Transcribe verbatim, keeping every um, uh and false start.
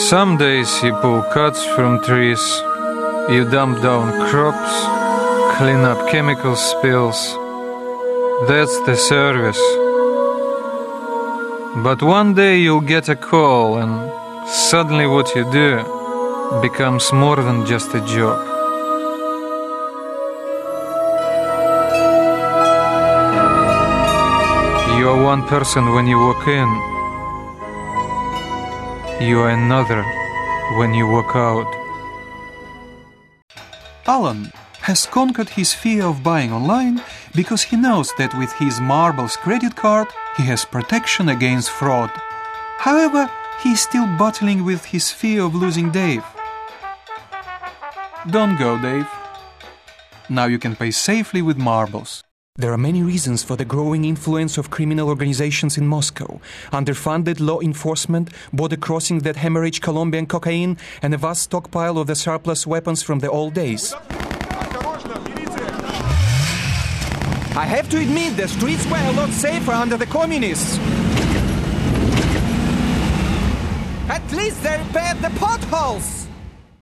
Some days you pull cuts from trees, you dump down crops, clean up chemical spills. That's the service. But one day you'll get a call and suddenly what you do becomes more than just a job. You are one person when you walk in. You are another when you walk out. Alan has conquered his fear of buying online because he knows that with his Marbles credit card he has protection against fraud. However, he is still battling with his fear of losing Dave. Don't go, Dave. Now you can pay safely with Marbles. There are many reasons for the growing influence of criminal organizations in Moscow. Underfunded law enforcement, border crossings that hemorrhage Colombian cocaine, and a vast stockpile of the surplus weapons from the old days. I have to admit, the streets were a lot safer under the communists. At least they repaired the potholes!